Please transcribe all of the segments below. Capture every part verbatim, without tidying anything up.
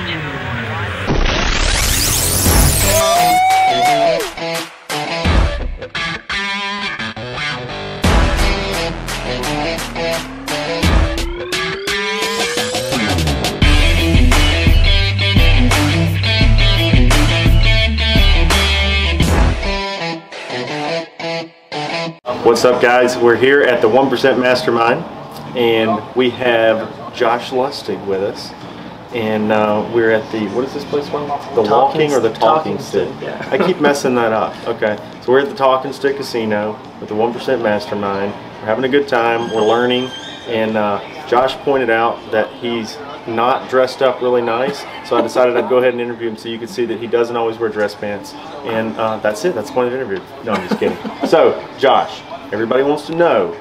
What's up, guys? We're here at the one percent Mastermind, and we have Josh Lustig with us. And uh, we're at the, what is this place called? The Talking, Walking or the Talking, Talking Stick? Stick, yeah. I keep messing that up. Okay, so we're at the Talking Stick Casino with the one percent Mastermind. We're having a good time. We're learning, and uh, Josh pointed out that he's not dressed up really nice, so I decided I'd go ahead and interview him so you could see that he doesn't always wear dress pants. And uh, that's it. That's the point of the interview. No, I'm just kidding. So, Josh, everybody wants to know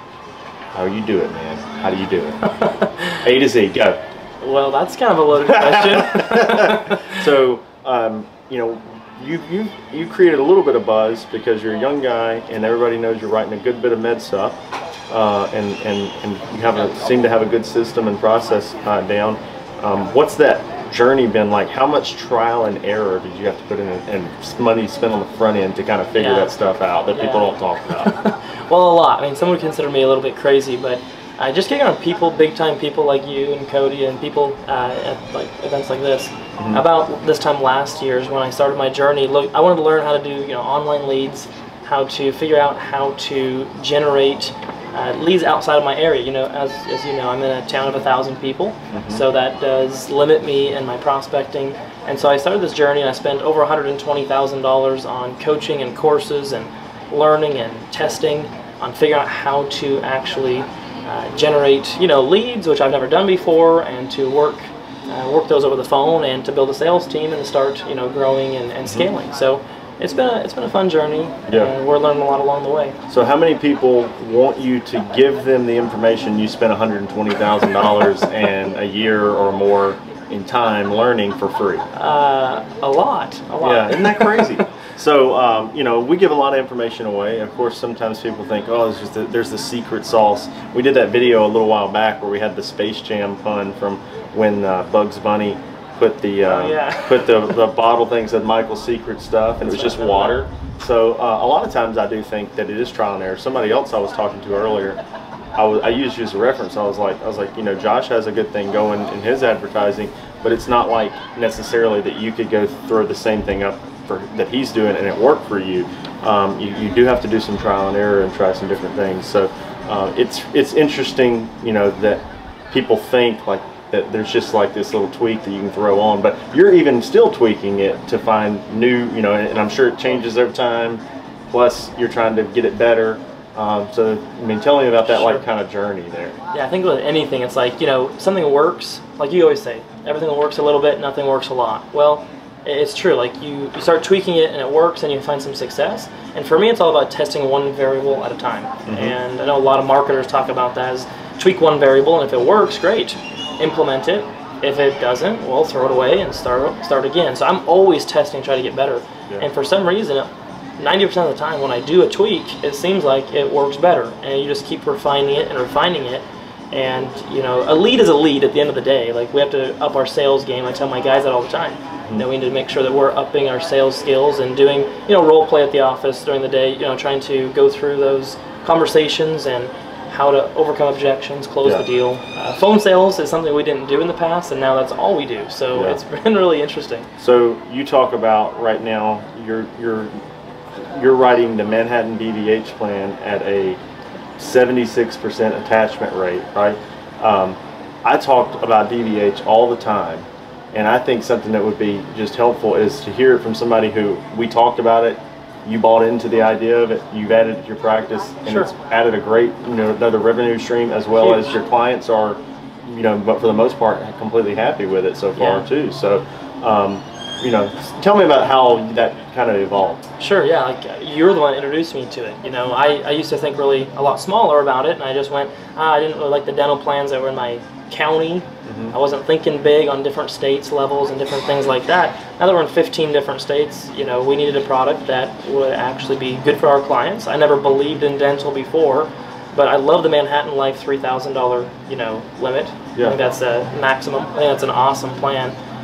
how you do it, man. How do you do it? A to Z, go. Well, that's kind of a loaded question. So, um, you know, you you you created a little bit of buzz because you're a young guy, and everybody knows you're writing a good bit of med stuff, uh, and and and you have a seem to have a good system and process uh, down. Um, what's that journey been like? How much trial and error did you have to put in, and money spent on the front end to kind of figure yeah. that stuff out that yeah. people don't talk about? Well, a lot. I mean, some would consider me a little bit crazy, but uh, just getting around people, big-time people like you and Cody, and people uh, at like events like this. Mm-hmm. About this time last year is when I started my journey. Look, I wanted to learn how to do you know online leads, how to figure out how to generate uh, leads outside of my area. You know, as as you know, I'm in a town of a thousand people, mm-hmm. so that does limit me in my prospecting. And so I started this journey, and I spent over one hundred twenty thousand dollars on coaching and courses and learning and testing on figuring out how to actually uh, generate, you know, leads, which I've never done before, and to work uh, work those over the phone, and to build a sales team and to start, you know, growing and, and scaling. So it's been a, it's been a fun journey, yeah. and we're learning a lot along the way. So how many people want you to give them the information you spent one hundred twenty thousand dollars and a year or more in time learning for free? Uh, a lot, a lot. Yeah, isn't that crazy? So, um, you know, we give a lot of information away. Of course, sometimes people think, oh, there's, just the, there's the secret sauce. We did that video a little while back where we had the Space Jam pun from when uh, Bugs Bunny put the uh, oh, yeah. put the, the bottle thing, said Michael's secret stuff, and it was just water. So uh, a lot of times I do think that it is trial and error. Somebody else I was talking to earlier, I, was, I used you as a reference. I was like, I was like, you know, Josh has a good thing going in his advertising, but it's not like necessarily that you could go throw the same thing up for, that he's doing and it worked for you. Um, you. You do have to do some trial and error and try some different things. So uh, it's it's interesting, you know, that people think like that there's just like this little tweak that you can throw on, but you're even still tweaking it to find new, you know, and I'm sure it changes over time. Plus, you're trying to get it better. Um, so, I mean, tell me about that Sure. like kind of journey there. Yeah, I think with anything, it's like, you know, something works, like you always say, everything works a little bit, nothing works a lot. Well, it's true, like you, you start tweaking it and it works and you find some success. And for me, it's all about testing one variable at a time. Mm-hmm. And I know a lot of marketers talk about that as tweak one variable, and if it works, great, implement it. If it doesn't, well, throw it away and start start again. So I'm always testing, trying to get better. Yeah. And for some reason, ninety percent of the time when I do a tweak, it seems like it works better, and you just keep refining it and refining it. And you know, a lead is a lead at the end of the day. Like, we have to up our sales game. I tell my guys that all the time. Mm-hmm. You know, we need to make sure that we're upping our sales skills and doing, you know, role play at the office during the day. You know, trying to go through those conversations and how to overcome objections, close yeah. the deal. Uh, phone sales is something we didn't do in the past, and now that's all we do. So yeah. it's been really interesting. So you talk about right now, you're you're you're writing the Manhattan D V H plan at a seventy-six percent attachment rate, right? Um, I talked about D V H all the time, and I think something that would be just helpful is to hear it from somebody who, we talked about it, you bought into the idea of it, you've added it to your practice, and sure. it's added a great, you know, another revenue stream, as well Huge. as your clients are, you know, but for the most part, completely happy with it so far yeah. too. So, um, you know, tell me about how that kind of evolved. Sure, yeah, like you're the one that introduced me to it. You know, I, I used to think really a lot smaller about it, and I just went, ah, I didn't really like the dental plans that were in my county. Mm-hmm. I wasn't thinking big on different states levels and different things like that. Now that we're in fifteen different states, you know, we needed a product that would actually be good for our clients. I never believed in dental before, but I love the Manhattan Life three thousand dollar, you know, limit. Yeah. I think that's a maximum. I think that's an awesome plan.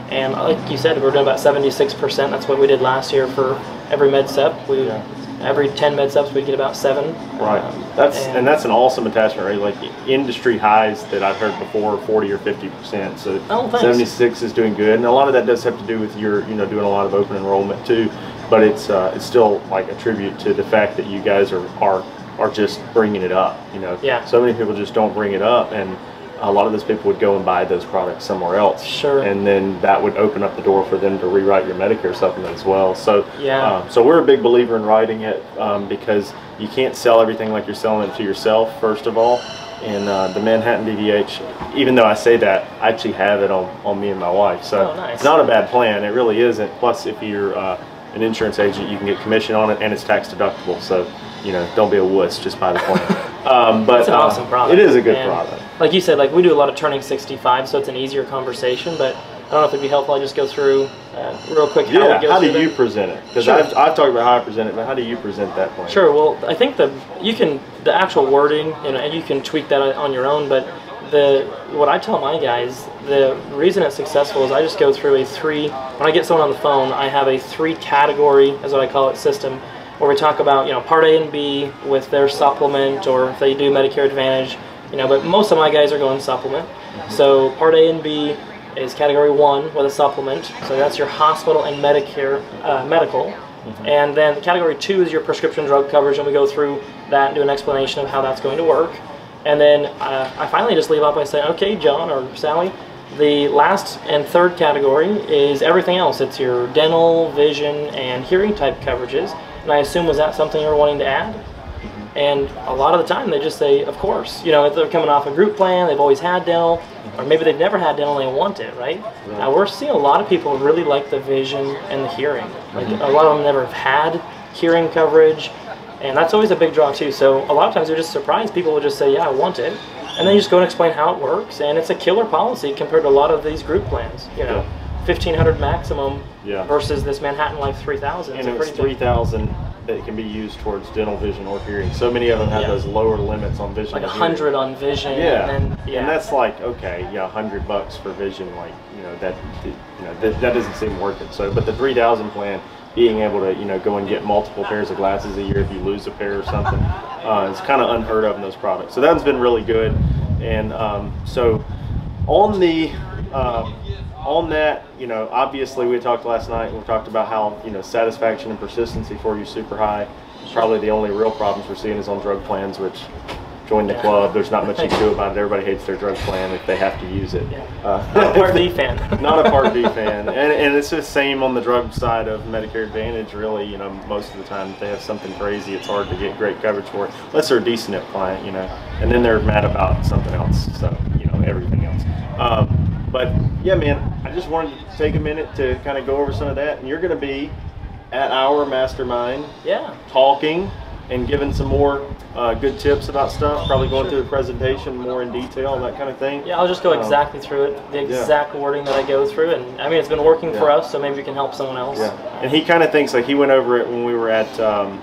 And like you said, we're doing about seventy-six percent. That's what we did last year for every med sep. We Yeah. Every ten med seps, we get about seven. Right. Um, that's and, and that's an awesome attachment rate. Like industry highs that I've heard before, forty or fifty percent. So oh, thanks. seventy-six is doing good, and a lot of that does have to do with your, you know, doing a lot of open enrollment too. But it's uh, it's still like a tribute to the fact that you guys are are are just bringing it up. You know. Yeah. So many people just don't bring it up, and a lot of those people would go and buy those products somewhere else. Sure. And then that would open up the door for them to rewrite your Medicare supplement as well. So yeah. Um, so we're a big believer in writing it um, because you can't sell everything like you're selling it to yourself, first of all. And uh, the Manhattan D D H, even though I say that, I actually have it on, on me and my wife. So oh, nice. It's not a bad plan. It really isn't. Plus, if you're uh, an insurance agent, you can get commission on it, and it's tax deductible. So, you know, don't be a wuss, just buy the plan. Um, but it's an uh, awesome product. It is a good and product. Like you said, like we do a lot of turning sixty-five, so it's an easier conversation. But I don't know if it'd be helpful. I just go through uh, real quick. How Yeah. we go How do through you that. present it? Because Sure. I've, I've talked about how I present it, but how do you present that plan? Sure. Well, I think the you can the actual wording, you know, and you can tweak that on your own. But the what I tell my guys, the reason it's successful is I just go through a three. When I get someone on the phone, I have a three category, is what I call it, system, where we talk about, you know, Part A and B with their supplement, or if they do Medicare Advantage, you know. But most of my guys are going supplement. Mm-hmm. So Part A and B is category one with a supplement. So that's your hospital and Medicare uh, medical. Mm-hmm. And then category two is your prescription drug coverage, and we go through that and do an explanation of how that's going to work. And then uh, I finally just leave out by saying, okay, John or Sally, the last and third category is everything else. It's your dental, vision, and hearing type coverages. And I assume, was that something you were wanting to add? Mm-hmm. And a lot of the time they just say, of course. You know, if they're coming off a group plan, they've always had dental, or maybe they've never had dental and they want it, right? right? Now we're seeing a lot of people really like the vision and the hearing. Like mm-hmm. a lot of them never have had hearing coverage, and that's always a big draw too. So a lot of times they're just surprised. People will just say, yeah, I want it. And then you just go and explain how it works, and it's a killer policy compared to a lot of these group plans. You know, yeah. fifteen hundred maximum yeah. versus this Manhattan Life three thousand. And it's three thousand that can be used towards dental, vision, or hearing. So many of them have yeah. those lower limits on vision. Like a hundred on vision. Yeah. And, then, yeah. and that's like, okay, yeah, a hundred bucks for vision. Like, you know, that, you know, that, that doesn't seem worth it. So, but the three thousand plan, being able to, you know, go and get multiple pairs of glasses a year if you lose a pair or something, uh, it's kind of unheard of in those products. So that's been really good. And um, so on the, um, on that, you know, obviously we talked last night and we talked about how, you know, satisfaction and persistency for you super high. Probably the only real problems we're seeing is on drug plans, which join the club. There's not much you can do about it. Everybody hates their drug plan if they have to use it. Yeah. Uh, not a Part D fan. Not a Part D fan. And, and it's the same on the drug side of Medicare Advantage, really. You know, most of the time if they have something crazy, it's hard to get great coverage for it, unless they're a D SNP client, you know. And then they're mad about something else, so, you know, everything else. Um, but, yeah, man, I just wanted to take a minute to kind of go over some of that. And you're going to be at our mastermind yeah. talking and giving some more uh, good tips about stuff, probably going through the presentation more in detail and that kind of thing. Yeah, I'll just go Um, exactly through it, the yeah. exact wording that I go through. And I mean, it's been working Yeah. for us, so maybe we can help someone else. Yeah, and he kind of thinks, like, he went over it when we were at, um,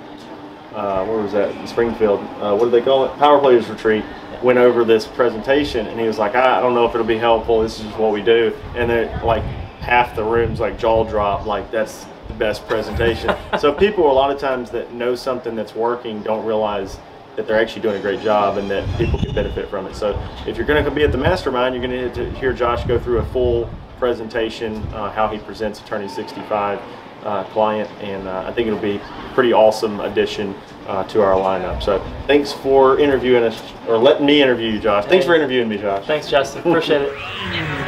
uh, where was that, in Springfield, uh, what do they call it, Power Players Retreat, went over this presentation, and he was like, I don't know if it'll be helpful, this is just what we do, and then, like, half the room's, like, jaw drop, like, that's the best presentation. So people, a lot of times, that know something that's working don't realize that they're actually doing a great job and that people can benefit from it. So if you're going to be at the mastermind, you're going to hear Josh go through a full presentation, uh, how he presents Attorney sixty-five uh, client, and uh, I think it'll be a pretty awesome addition uh, to our lineup. So thanks for interviewing us, or letting me interview you, Josh. Thanks Hey. for interviewing me, Josh. Thanks, Justin. Appreciate it.